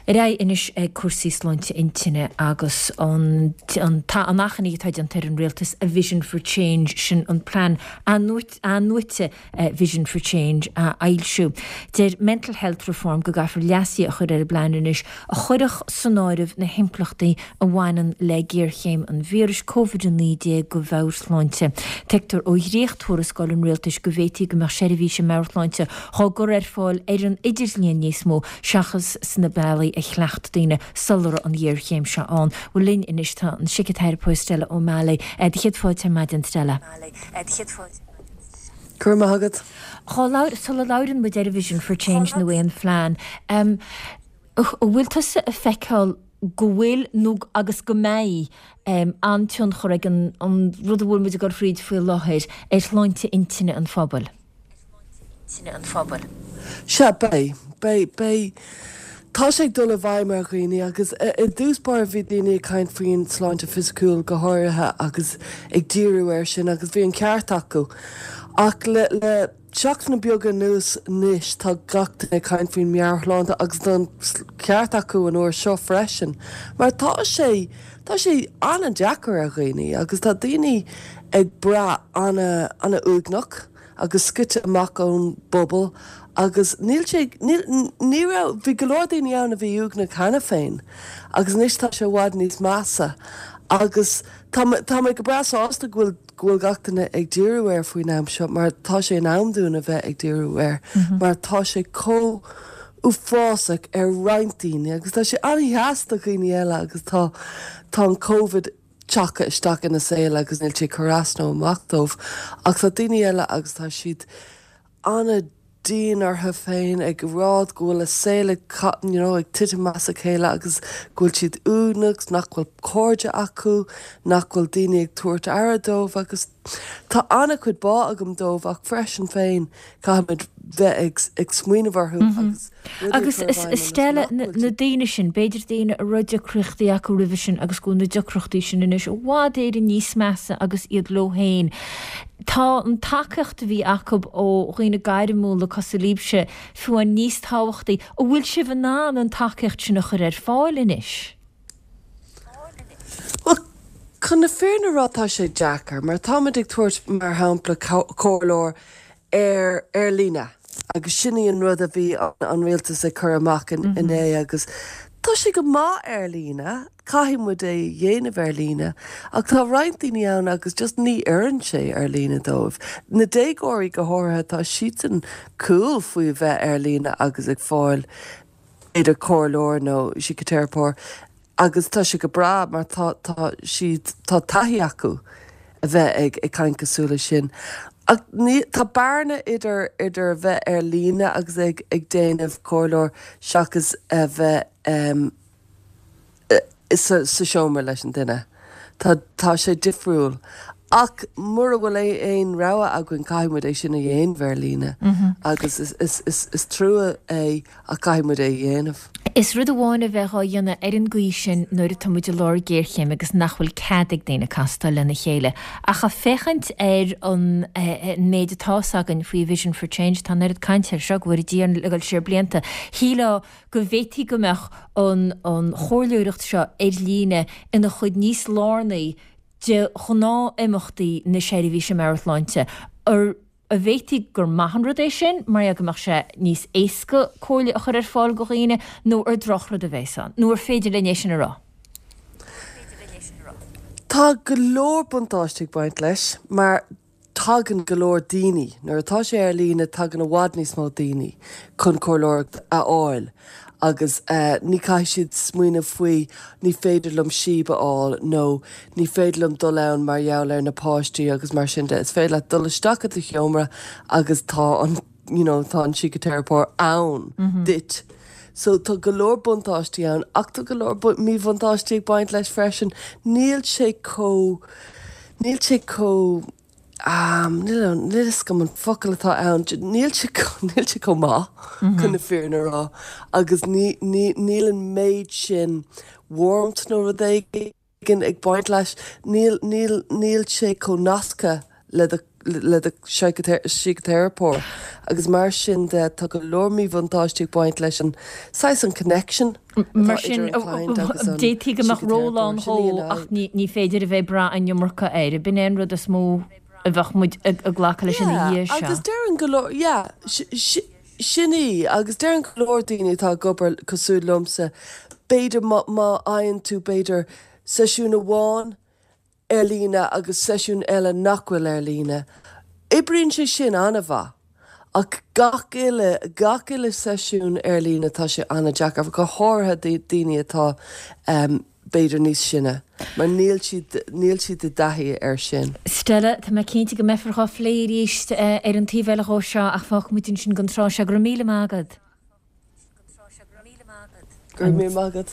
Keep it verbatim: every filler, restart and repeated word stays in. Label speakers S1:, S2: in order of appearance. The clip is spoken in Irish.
S1: Ra inis ag cuasaí sláinte intine agus an nachchaní táid an tar an réaltas a Vision for Change sin an plan an nuite Vision for Change a ailsiú. Deir mental health reform go gafar leasí a chur ar blainis a chuireach sanáirih na himplachtaí a bhhainan le géirchéim an víris COVID nídé go bhhair sláinte. Teictar ó réochtúras gáil an réaltas go bhhétí go mar seirbhí sem meirláinte há gur ar fáil ar an idirzlíon níos mó seachas sna bailí a chleacht daoine solar an dhéirchéim se an. Bhfuil linn inis tá an sicatéir póistelle ó Málaí a d chiad fáilte maidin stelle.
S2: Cur mágad?
S1: Chá sula laurin mu deir Vision for Change na bhaon phlean. Um, bhfuil tusa a feiceáil go bhfuil nó agus go méid um, antion chur ag an, an rud a bhfuil muid a gur fríd fuil láthir ar sláinte intine an phobal. Intine an phobal.
S2: Se bei, bei, bei. Tá sé dul a bhaim mar chuoine agus i dúspáir bhí daoine caint faoin sláinte fisiciúil go háirithe agus ag díriú ar sin agus bhí an ceart acu. Ach le, le seach na beaga nús níos tá gachta ag caint faoin mearchláinte agus don ceart acu an uair seo freisin. Mar tá sé tá sé anna deacar a chuoine agus tá daoine ag bra anna, anna úgnach agus scuite amach ón bobbal agus níl sé ní ra bhí golóir daoine ann a bhí úg na chana féin agus níos tá sé bhád níos massa agus tá mé go bras ásta ghfuil ghfuil gachtainna ag díriú ar faoin am seo mar tá sé an amdún a bheith ag díriú ar mar tá sé có ú fásach ar reintíine agus tá sé anheasta chuoine eile agus tá tá an COVID teacha isteach ina saoile agus níl sé chorasnó amachtómh agus tá daoine eile agus tá siad anna dín artha féin ag rád ghfuil a saoile cotton, you know, ag tiite massa chéile agus ghfuil siad únachs nach bhfuil cóide acu nach bhfuil daoine ag tuairt aradómh agus tá anna chud bá agam dómh ach freisin féin caiimiid bheith ag, ag smuoineharthú agus
S1: agus is stelle na daine sin beidir daine a ruide cruchtaí acu rih sin agus go na decrochtaí sin inis bhád éidir níos measa agus iad lóhéin. Tá an takecht bhí acu ó roioine gaiirimúla cos líbse fuain níos táhachtaí ó bhfuil si bh ná an takecht sin chur ar fáil inis.
S2: Chun na féarna rátá sé Jackar, mar táid ag tuairt mar hampla cóirlóir ar ar lína agus sinnaí an rud a bhí an réaltas a chur amach in é agus tá sé go má ar lína caiimmuid é dhéanamh ar lína ach tá rointíine ann agus just ní airann sé ar lína dómh. Na dégóirí go háirithe tá sian cool faoi bheith ar lína agus ag fáil idir cóirlóir nó sicatéirpóir agus tá sé go bra mar tá siad tá taithí acu a bheith ag ag caint cosúla sin. Ach ní tá bearna idir idir bheith ar lína agus ag ag déanamh cóirlóir seachas a bheith um, is sa seomar leis an duine. Tá tá sé difriúil. Ach mura bhfuil é éon rogha a gin caiimmuid é sinna dhéon bhar lína agus is, is, is, is trua é a caiimmuid é dhéanamh.
S1: Is rud amháin a bheith dhéanana ar an gcuí sin nuair a támuid leir géirchéim agus nachhfuil ceadaigh déine castal lena chéile. A cha fechant ar an méid atásagan faoi Vision for Change tá nuir caiintear seo bhfuir díon legail siar blianta. Híle go bhétí gombeach an chóirliúireacht seo ar líne ina chud níos lárnaí de chuná imachtaí na seirbhí sem meirláinte ar a bhétí gur maihan rud é sin mar a goach sé níos éasca cóirla a chur ar fáil go chéine nó ar drochra a bhéán, nó ar féidir lené sin ará.
S2: Tá go leor buntáistigh baint leis, mar tagan go leor daoine, nuair atá sé ar lína tagan a bhhad níos mó daoine chun cóirlóireacht a áil. agus uh, ní cai siad smuoine faoi ní féidirlumm siba áil nó ní féidirlumm dul ann mar jaall ar na páistí agus mar sin de is féad le dul isteach a cheomra agus tá an you know, tá an sicatéirpóir ann mm-hmm. dit. So tá go leor buntáistí ann ach tá go leor mí buntáistí baint leis freisin níl sé có níl sé có Um, níl is go an focail atá ann níl si có má chuna fearna rá agus níl an méid sin warmth nó a d gin ag baint leis níl sé có nasca le le sigatéirpór agus mar sin de tu go lormí bhantáistí baint leis an sais an connection.
S1: Mar sin détí goach róláán hó ach ní féidir a bheith bra an jommarcha éire bin éon rud a smó a bheith muid a ghlacha leis an dhé se.
S2: Agus dean go sinní agus dean golódaine tá gobar cosú lomsa béidir má aonn tú béidir seisiúna bháin ar lína agus seisiún eile nachhfuil ar lína. Ibríonn sé sin anna bha ach gach ile gach ile seisiún ar lína tá sé anna Jack a go hátha daine atá um, béidir níos sinne. Mar níl siad de dathí ar sin.
S1: Stella, tá me cinnte go mefarcha fléiríist ar an tíhheile ó seo ach fách mutin sin gonrá se gur míle mágad.
S2: Gur mí mágad.